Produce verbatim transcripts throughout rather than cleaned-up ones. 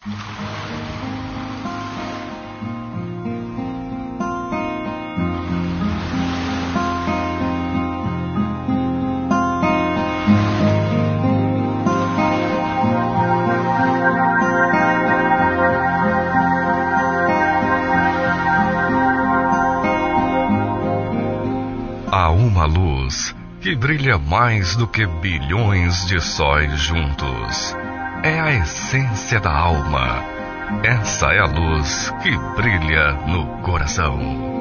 Há uma luz que brilha mais do que bilhões de sóis juntos. É a essência da alma. Essa é a luz que brilha no coração.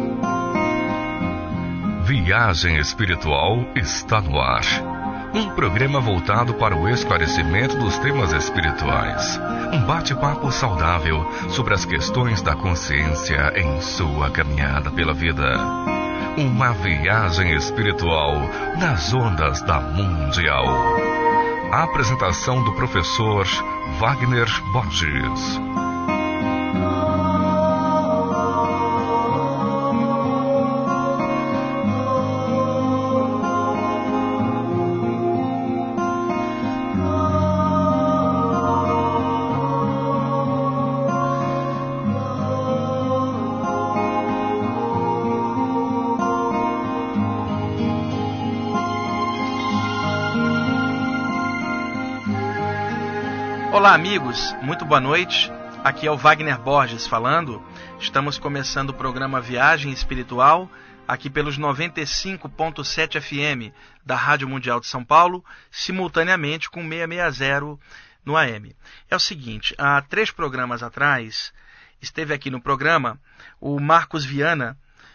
Viagem Espiritual está no ar. Um programa voltado para o esclarecimento dos temas espirituais. Um bate-papo saudável sobre as questões da consciência em sua caminhada pela vida. Uma viagem espiritual nas ondas da Mundial. A apresentação do professor Wagner Borges. Olá amigos, muito boa noite, aqui é o Wagner Borges falando. Estamos começando o programa Viagem Espiritual, aqui pelos noventa e cinco ponto sete F M da Rádio Mundial de São Paulo, simultaneamente com seiscentos e sessenta no A M. É o seguinte, há três programas atrás, esteve aqui no programa o Marcos Viana,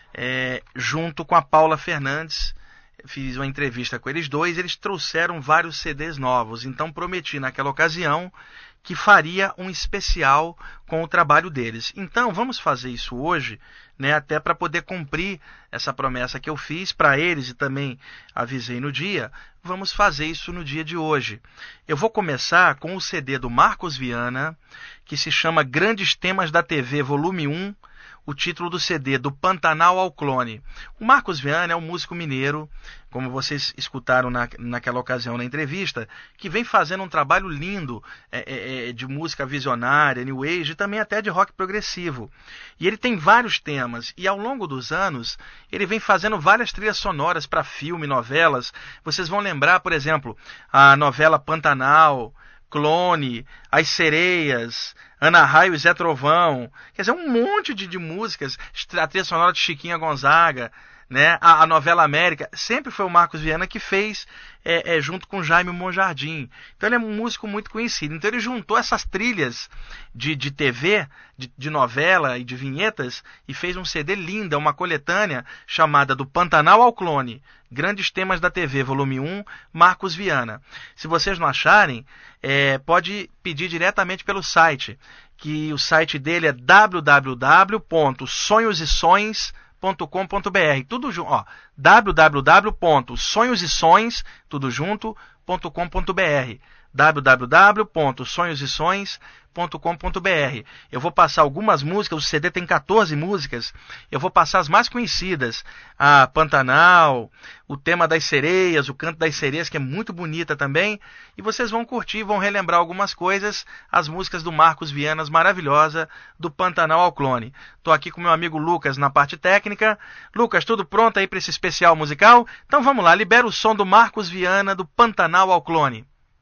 é, junto com a Paula Fernandes. Fiz uma entrevista com eles dois, eles trouxeram vários C Ds novos, então prometi naquela ocasião que faria um especial com o trabalho deles. Então vamos fazer isso hoje, né, até para poder cumprir essa promessa que eu fiz para eles e também avisei no dia. Vamos fazer isso no dia de hoje. Eu vou começar com o C D do Marcos Viana, que se chama Grandes Temas da T V, volume um, o título do C D, Do Pantanal ao Clone. O Marcos Viana é um músico mineiro, como vocês escutaram na, naquela ocasião na entrevista, que vem fazendo um trabalho lindo é, é, de música visionária, new age e também até de rock progressivo. E ele tem vários temas, e ao longo dos anos ele vem fazendo várias trilhas sonoras para filme, novelas. Vocês vão lembrar, por exemplo, a novela Pantanal, Clone, As Sereias, Ana Raio e Zé Trovão, quer dizer, um monte de, de músicas, a trilha sonora de Chiquinha Gonzaga, né? a, a novela América, sempre foi o Marcos Viana que fez, é, é, junto com Jaime Monjardim. Então ele é um músico muito conhecido. Então ele juntou essas trilhas de, de T V, de, de novela e de vinhetas e fez um C D linda, uma coletânea chamada Do Pantanal ao Clone, Grandes Temas da T V, volume um, Marcos Viana. Se vocês não acharem, é, pode pedir diretamente pelo site, que o site dele é w w w ponto sonhos e sons ponto com ponto b r, tudo junto, ó, w w w ponto sonhos e sons, tudo junto, ponto com ponto b r, w w w ponto sonhos e sons ponto com ponto b r. Eu vou passar algumas músicas, o C D tem quatorze músicas, eu vou passar as mais conhecidas, a Pantanal, o tema das sereias, o canto das sereias, que é muito bonita também, e vocês vão curtir, vão relembrar algumas coisas, as músicas do Marcos Viana, maravilhosa, do Pantanal ao Clone. Estou aqui com meu amigo Lucas na parte técnica. Lucas, tudo pronto aí para esse especial musical? Então vamos lá, libera o som do Marcos Viana, do Pantanal ao Clone.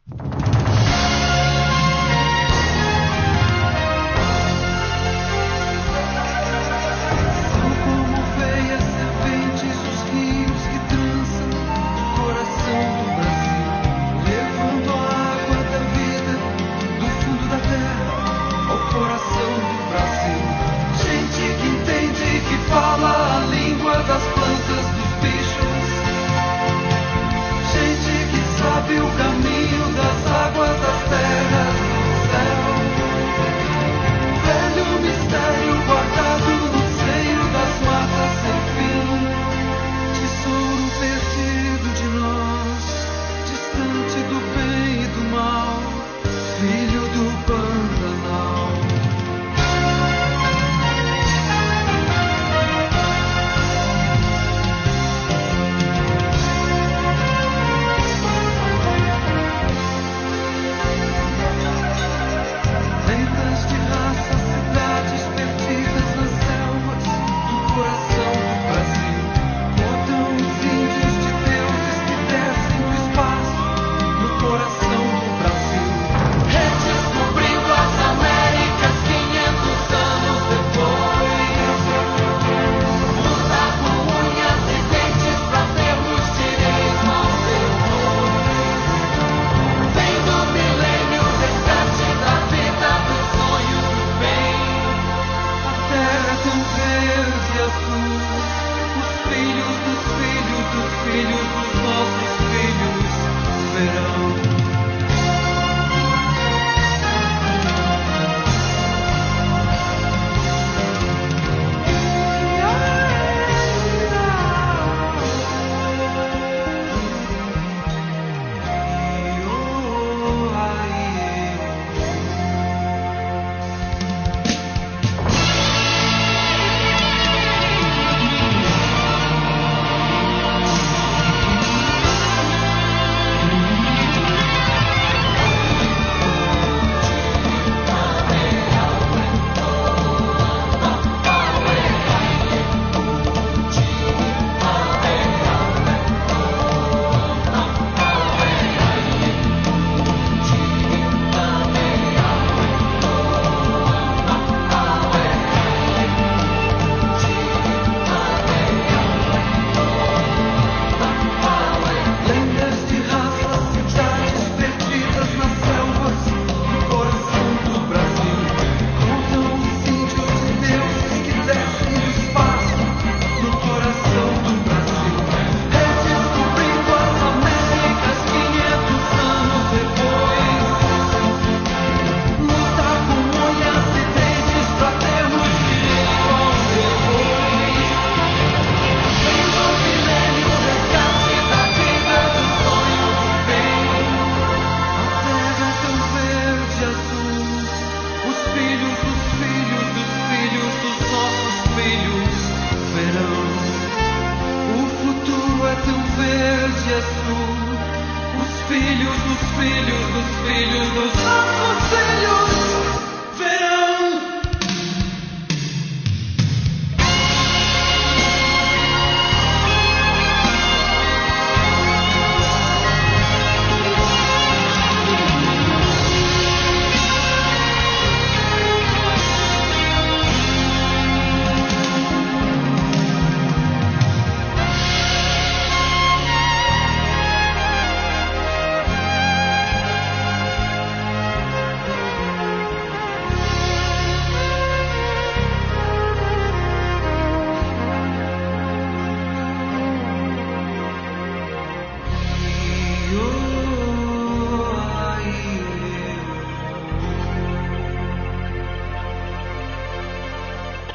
Fala a língua das plantas, dos bichos. Gente que sabe o caminho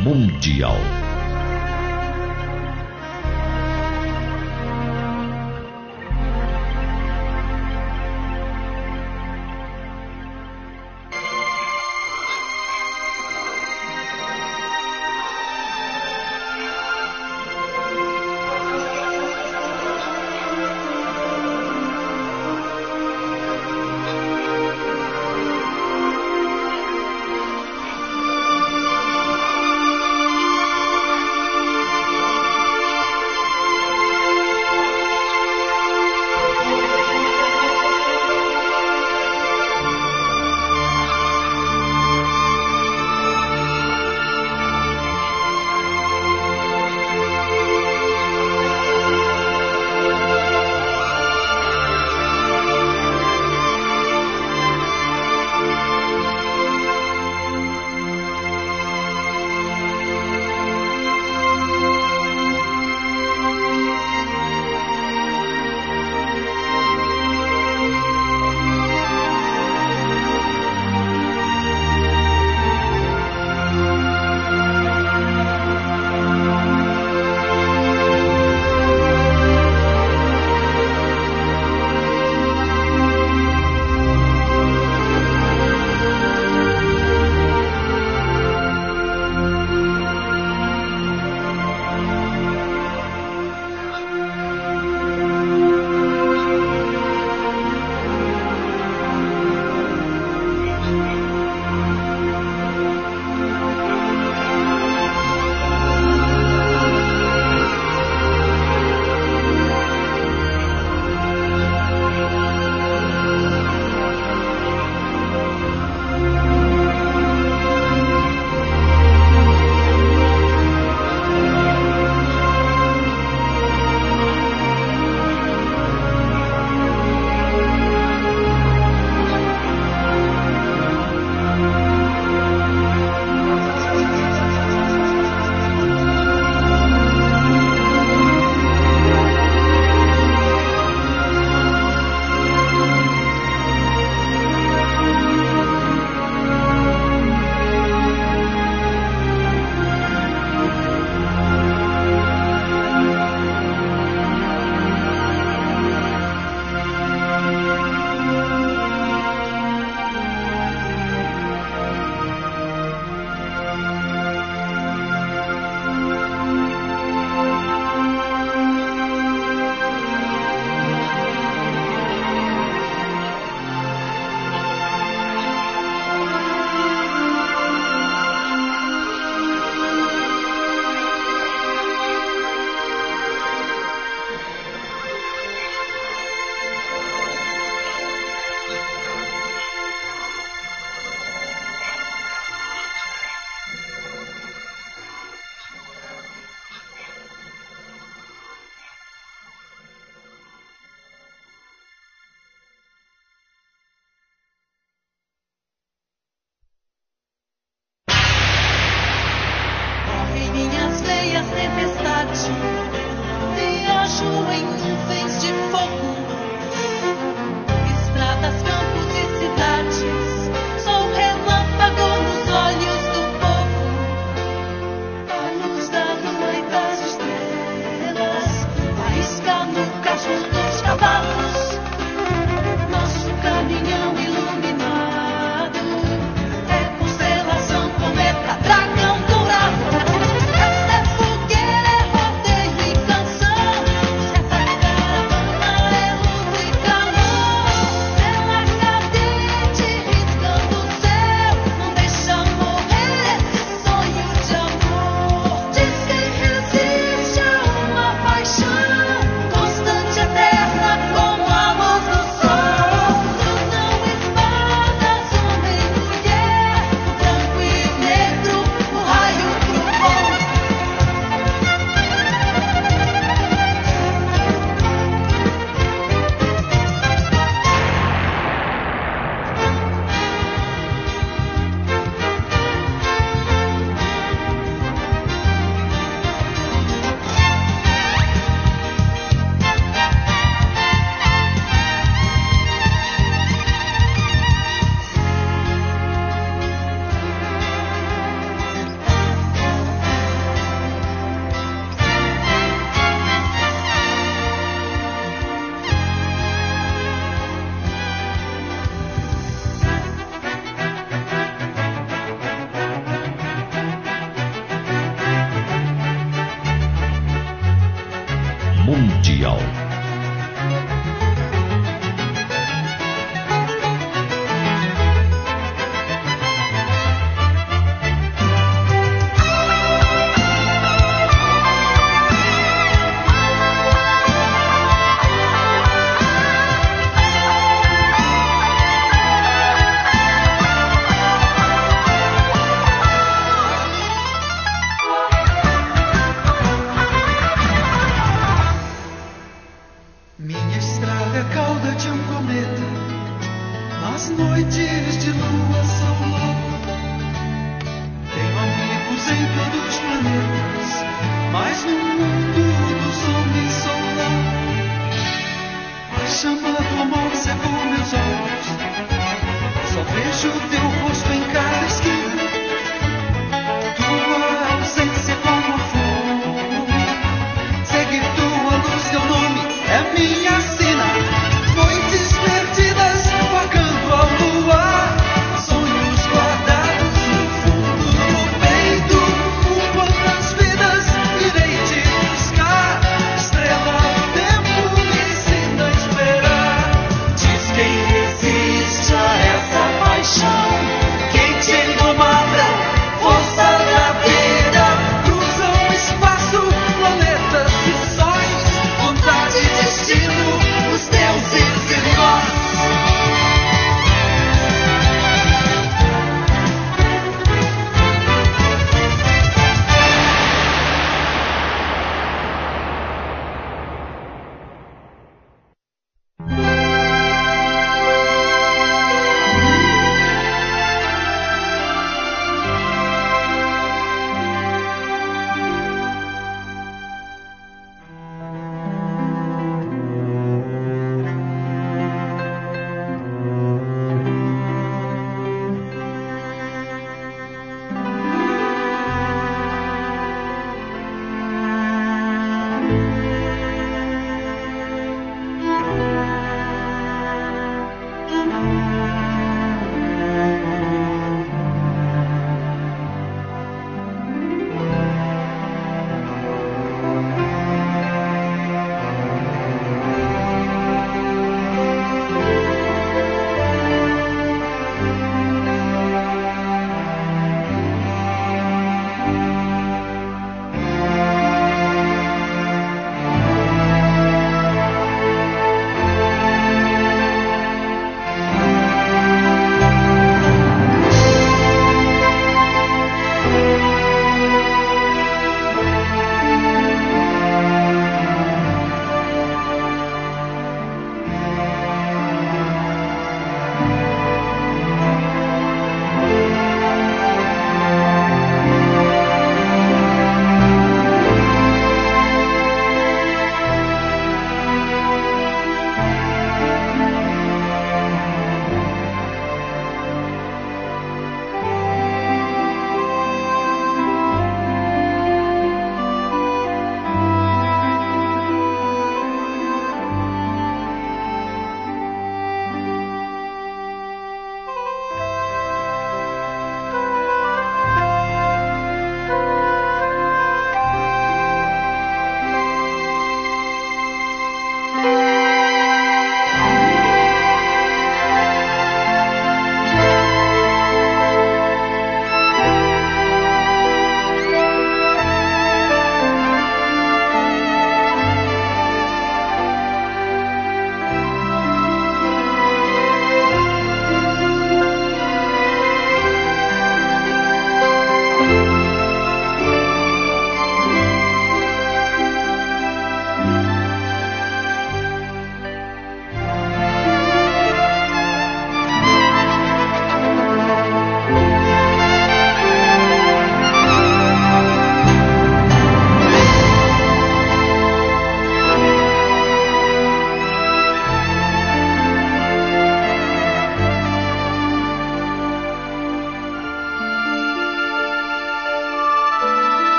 mundial.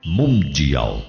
mundial.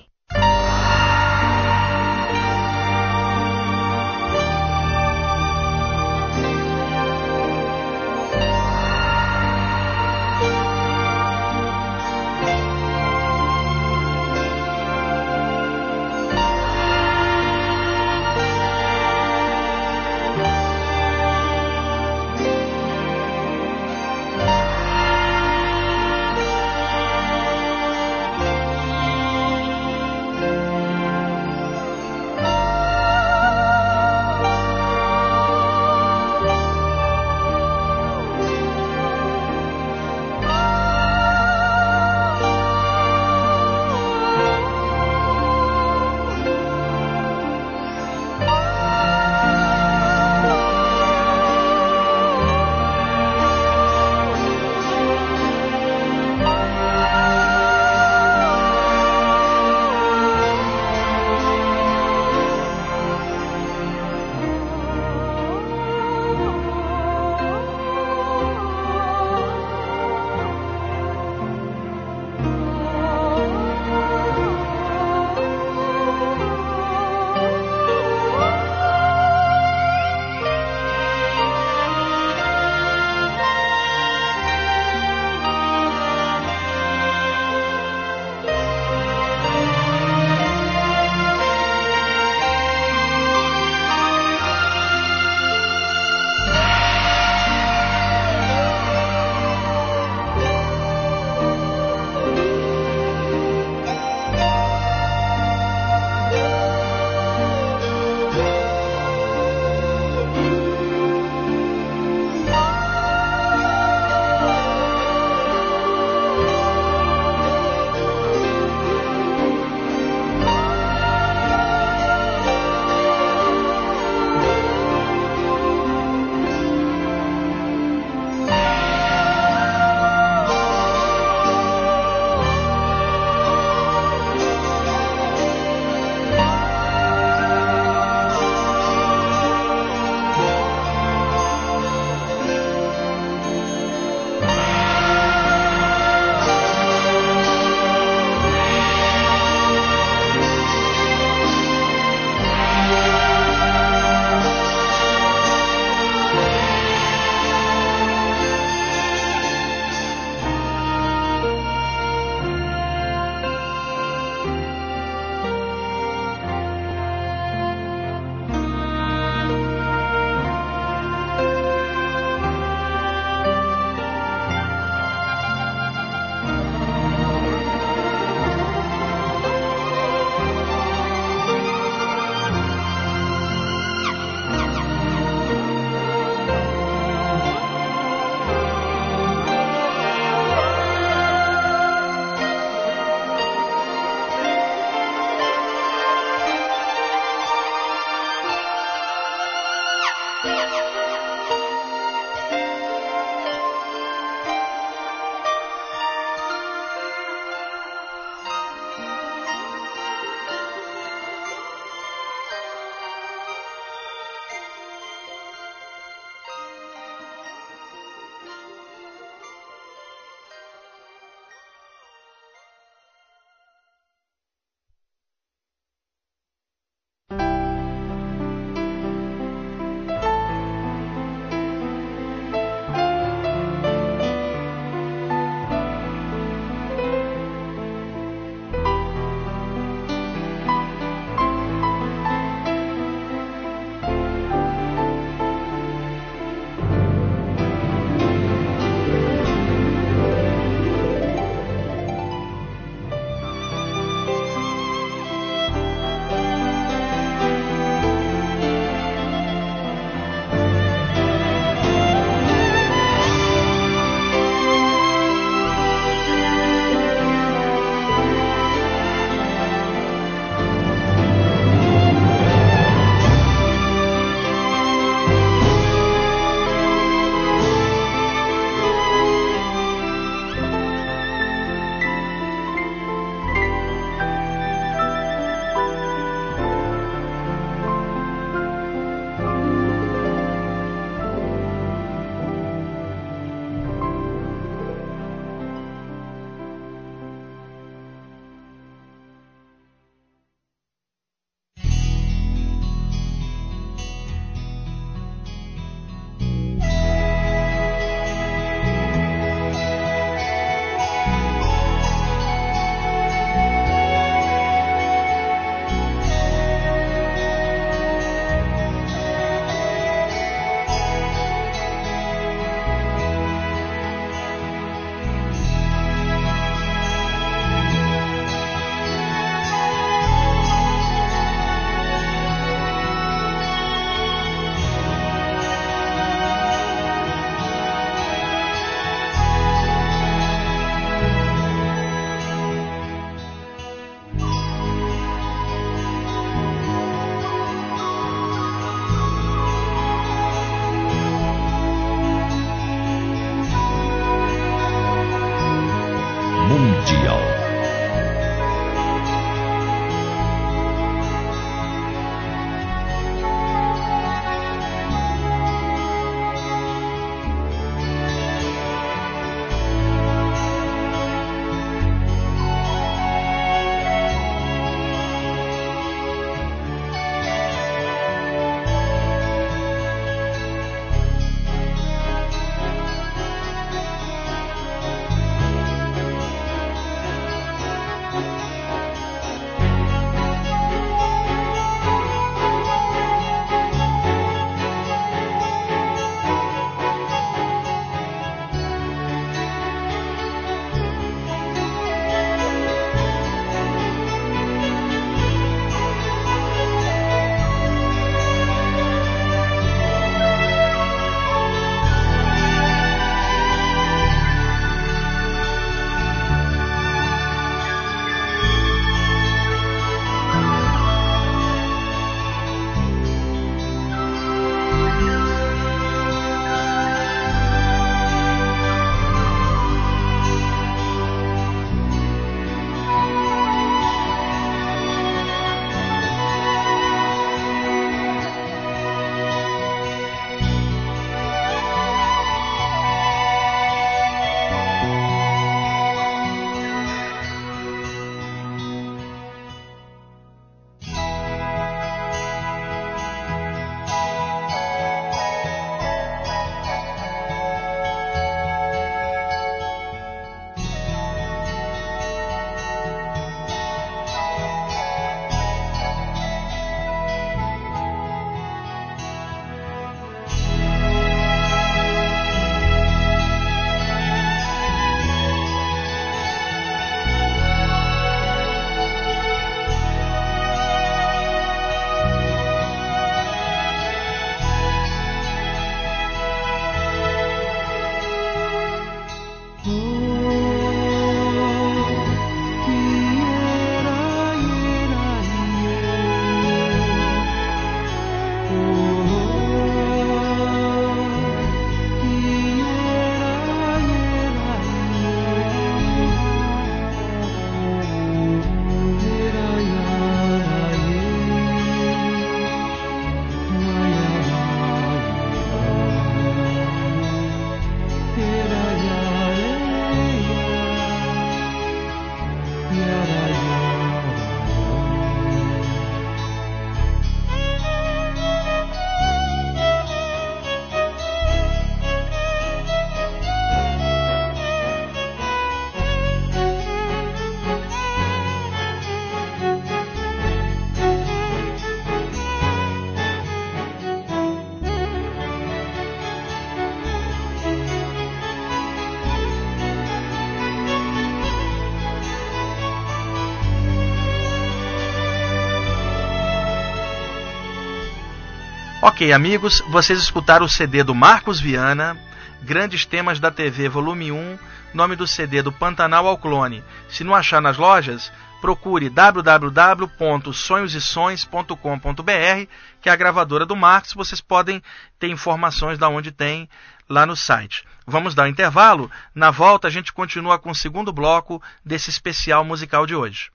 Ok, amigos, vocês escutaram o C D do Marcos Viana, Grandes Temas da T V, volume um, nome do C D do Pantanal ao Clone. Se não achar nas lojas, procure w w w ponto sonhos e sons ponto com ponto b r, que é a gravadora do Marcos. Vocês podem ter informações de onde tem lá no site. Vamos dar um intervalo. Na volta a gente continua com o segundo bloco desse especial musical de hoje.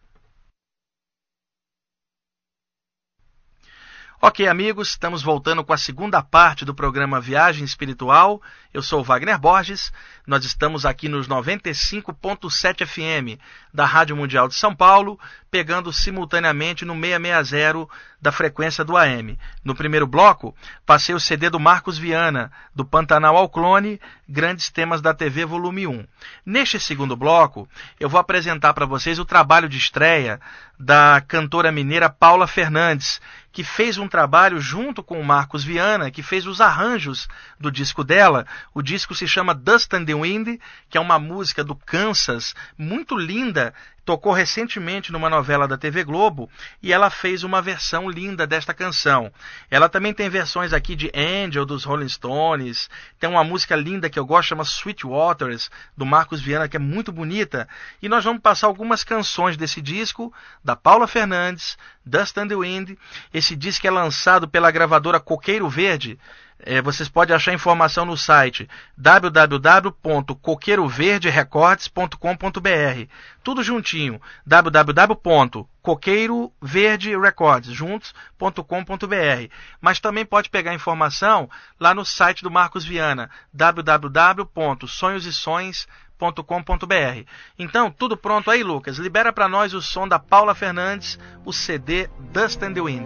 Ok, amigos, estamos voltando com a segunda parte do programa Viagem Espiritual. Eu sou o Wagner Borges. Nós estamos aqui nos noventa e cinco ponto sete F M da Rádio Mundial de São Paulo, pegando simultaneamente no seiscentos e sessenta da frequência do A M. No primeiro bloco, passei o C D do Marcos Viana, do Pantanal ao Clone, Grandes Temas da T V, volume um. Neste segundo bloco, eu vou apresentar para vocês o trabalho de estreia da cantora mineira Paula Fernandes, que fez um trabalho junto com o Marcos Viana, que fez os arranjos do disco dela. O disco se chama Dust and the Wind, que é uma música do Kansas, muito linda, tocou recentemente numa novela da T V Globo, e ela fez uma versão linda desta canção. Ela também tem versões aqui de Angel, dos Rolling Stones, tem uma música linda que eu gosto, chama Sweet Waters, do Marcos Viana, que é muito bonita, e nós vamos passar algumas canções desse disco, da Paula Fernandes, Dust and the Wind. Esse disco é lançado pela gravadora Coqueiro Verde. É, vocês podem achar informação no site w w w ponto coqueiro verde records ponto com ponto b r. Tudo juntinho, w w w ponto coqueiro verde records juntos ponto com ponto b r. Mas também pode pegar informação lá no site do Marcos Viana, w w w ponto sonhos e sons ponto com ponto b r. Então, tudo pronto aí, Lucas? Libera para nós o som da Paula Fernandes, o C D Dust and the Wind.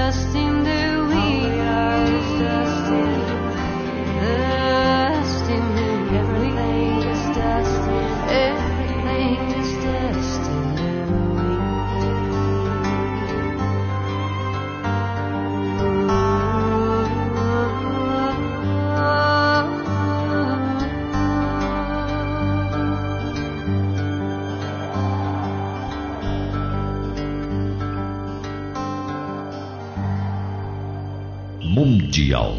Dust in mundial.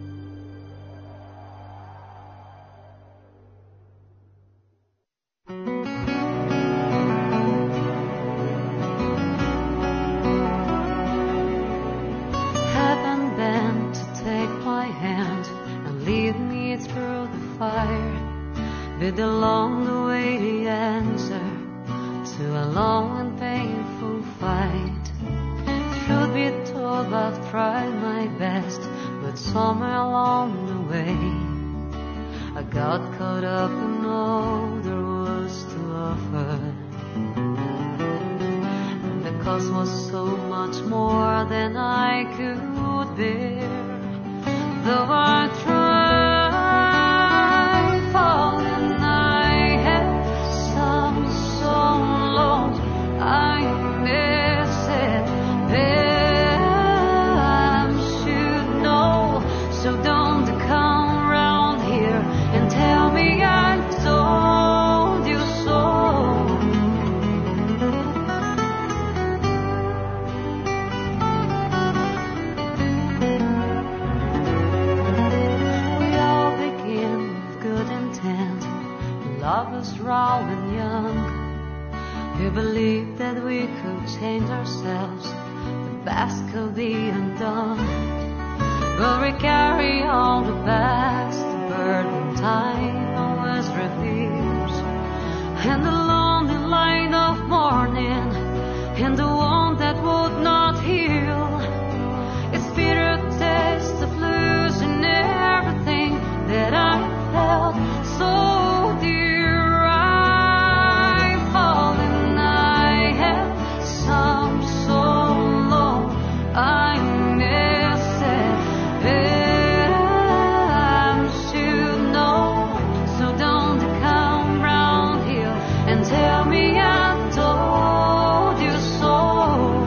Heaven bent to take my hand and lead me through the fire, with along the way the answer to a long and painful fight. Truth be told, I've tried my best, but somewhere along the way I got caught up in all there was to offer, and the cost was so much more than I could bear. Though I tried, falling, I had some so long I miss it. I should know, so don't come round here and tell me I told you so. We all begin with good intent, lovers raw and young. We believed that we could change ourselves, the past could be undone. But we carry all the past, the burden time always reveals, and the lonely light of morning, and the one that would not heal. It's bitter taste of losing everything that I felt so dear. I fall and I have some so long I miss it. I should know, so don't come round here and tell me I told you so.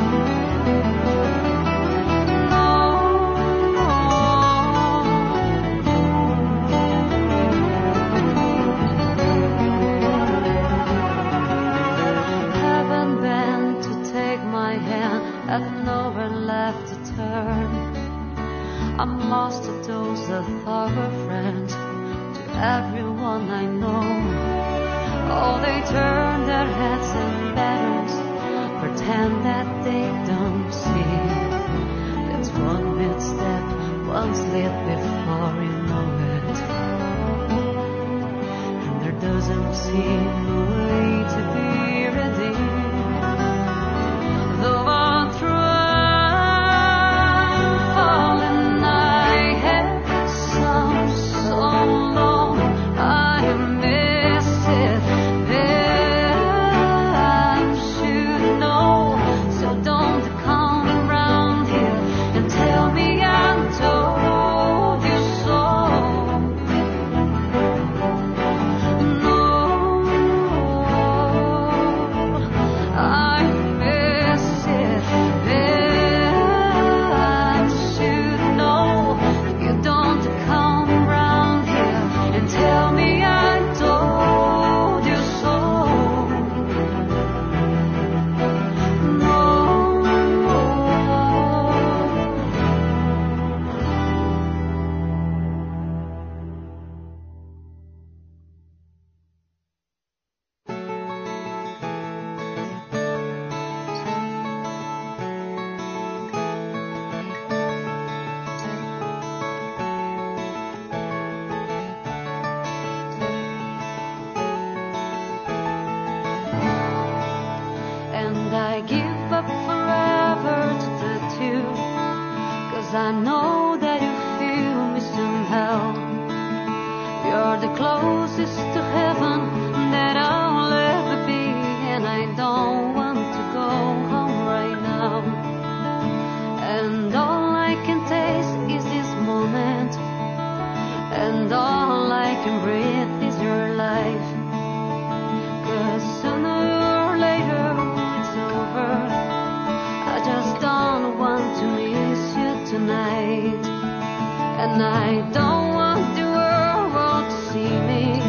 Haven't been to take my hand, I've nowhere left to turn. I'm lost to those that thought were friends, to everyone I know. Oh, they turn their heads and batters, pretend that they don't see. That's one misstep, one slip before you know it, and there doesn't seem a way to be redeemed. Though I try, falling, I had some so long I miss it. I should know, so don't come around here and tell me I told you so. No, I miss it. I should know, you don't come around here and tell me I told you so. No. And I give up forever to the two, 'cause I know that you feel me somehow. You're the closest to heaven that I'll ever be, and I don't want to go home right now. And all I can taste is this moment, and all I can breathe is your life. 'Cause sooner or later it's over. I just don't want to miss you tonight, and I don't want the world to see me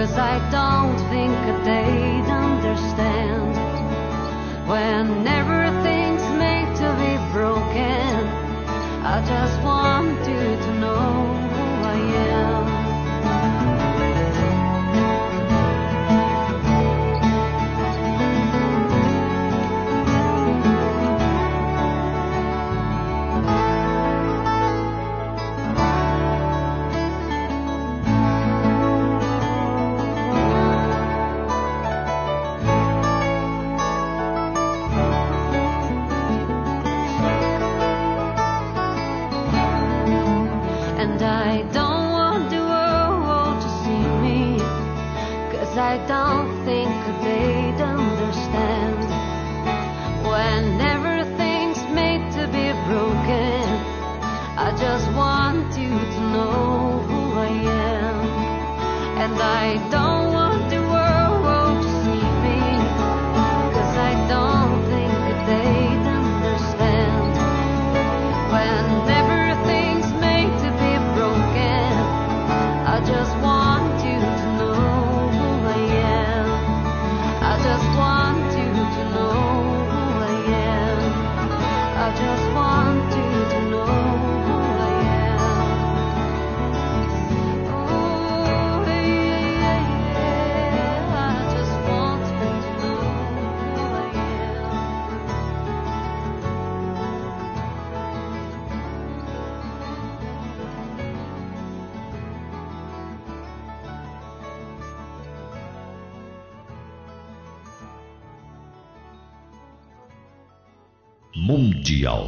'cause I don't think they'd understand when everything's made to be broken. I just want you to know who I am. I don't think they'd understand when everything's made to be broken. I just want you to know who I am, and I don't want the world to see me, 'cause I don't think they'd understand when everything's made to be broken. I just want you to know. I just want you to know who I am. I just want you to know who I am. Oh, yeah, yeah, yeah. I just want you to know who I Mundial.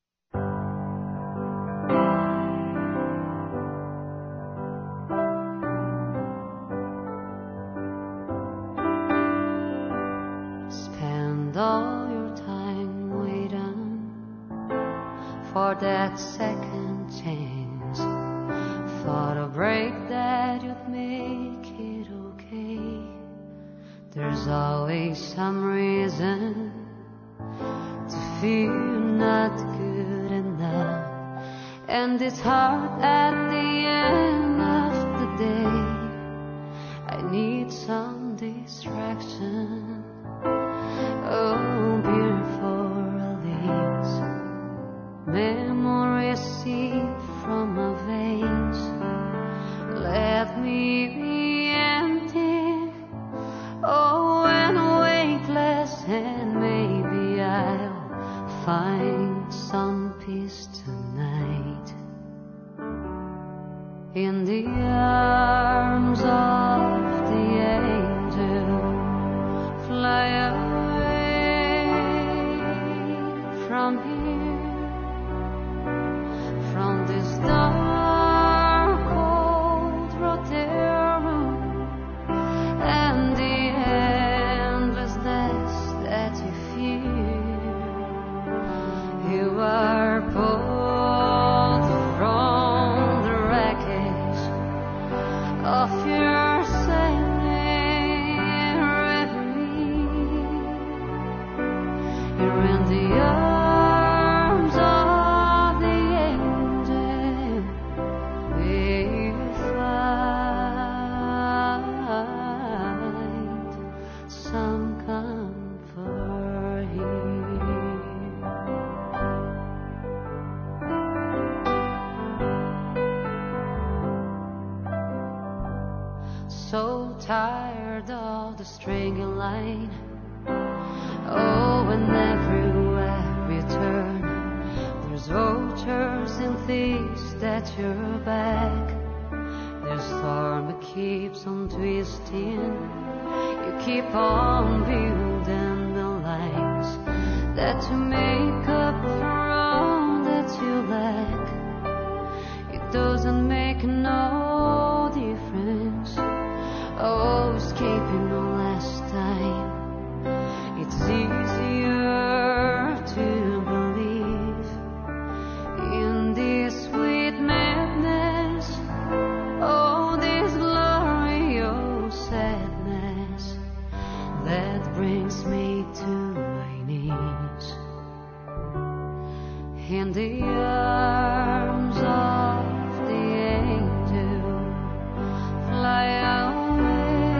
Spend all your time waiting for that second chance, for a break that you'd make it okay. There's always some reason to feel not good enough, and it's hard at the end of the day. I need some distraction. Oh, beautiful release, memories seep from my veins. Let me be empty, oh, and weightless, and maybe I'll find some peace tonight in the arms of the angel. Fly away from here, from this dark cold room, and the endlessness that you feel. You are pulled from the wreckage of your sailing reverie. You're in the arms of the angel. We'll find some comfort here. So tired of the stringing line. Oh, and everywhere we turn, there's vultures and thieves at your back. The storm keeps on twisting. You keep on building the lines that to make up for all that you lack. It doesn't make no difference. Oh, escaping the last time. It's easier to believe in this sweet madness. Oh, this glorious sadness that brings me to my knees in the arms of the angel. Fly away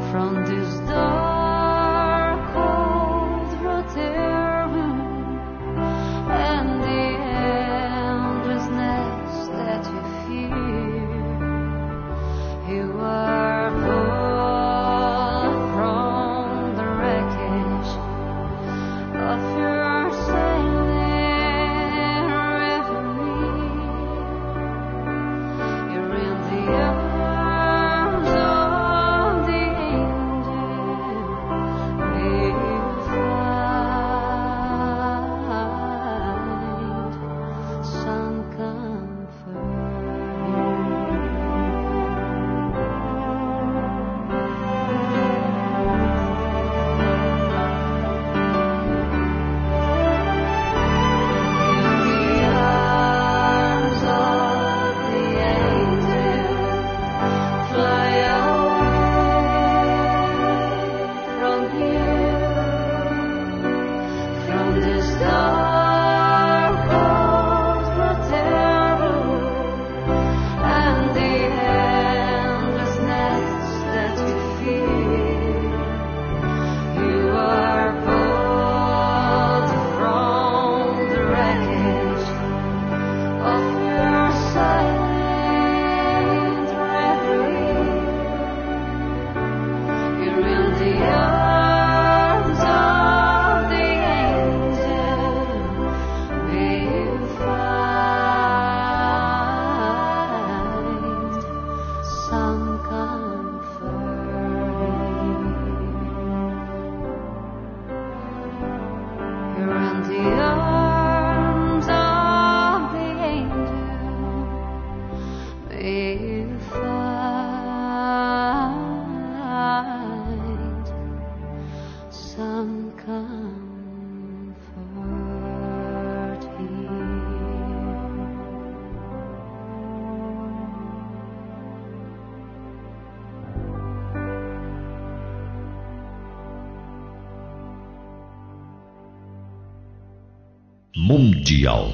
Mundial.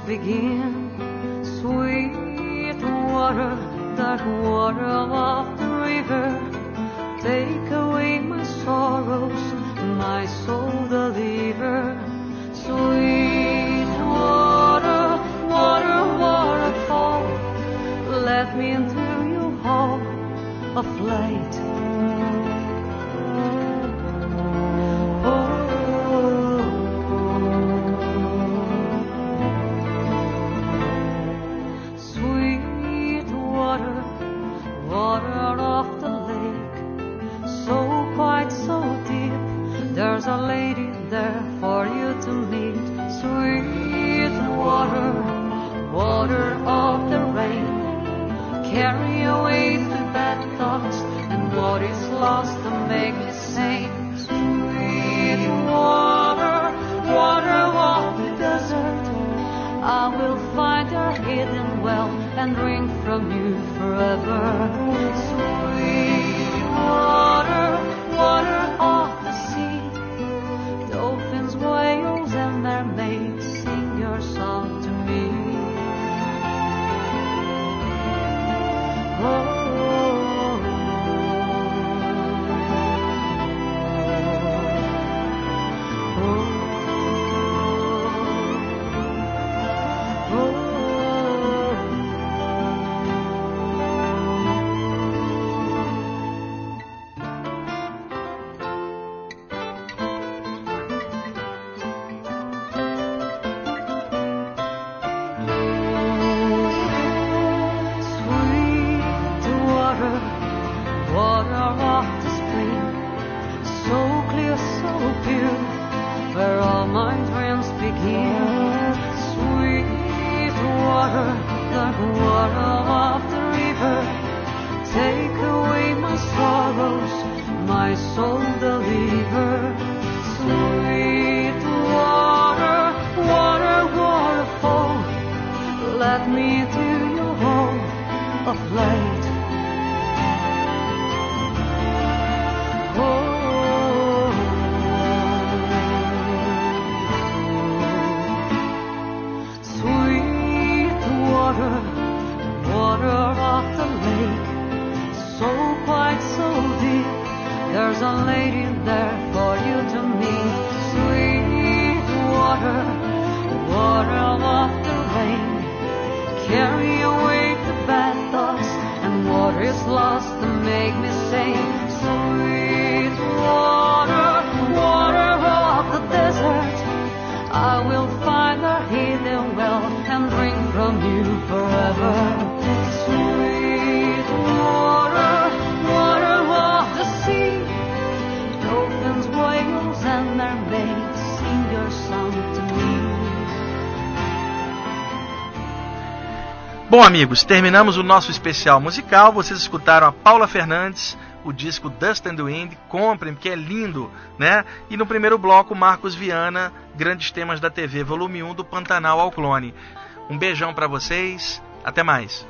begin. Sweet water, dark water of the river, take away my sorrows, my soul deliver. Sweet water, water, waterfall, let me into your hall of light. There's a lady there for you to meet. Sweet water, water of the rain, carry away the bad thoughts and what is lost to make me sane. Sweet water, water of the desert, I will find your hidden well and drink from you forever. Sweet water, water of the sea, dolphins, whales, and mermaids, sing your song to me. Oh, Bom, amigos, terminamos o nosso especial musical. Vocês escutaram a Paula Fernandes, o disco Dust and Wind. Comprem, porque é lindo, né? E no primeiro bloco, Marcos Viana, Grandes Temas da T V, volume um, do Pantanal ao Clone. Um beijão pra vocês, até mais.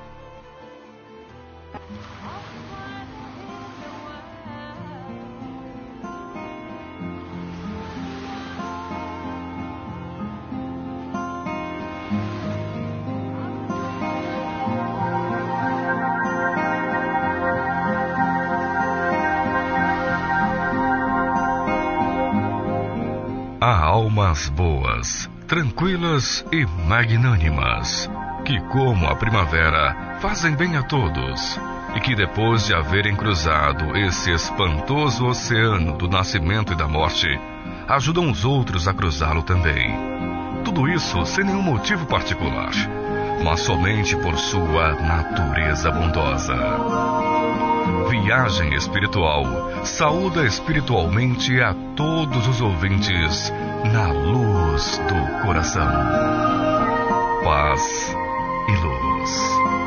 Há almas boas, tranquilas e magnânimas, que, como a primavera, fazem bem a todos, e que, depois de haverem cruzado esse espantoso oceano do nascimento e da morte, ajudam os outros a cruzá-lo também. Tudo isso sem nenhum motivo particular, mas somente por sua natureza bondosa. Viagem Espiritual saúda espiritualmente a todos os ouvintes na luz do coração. Paz e luz.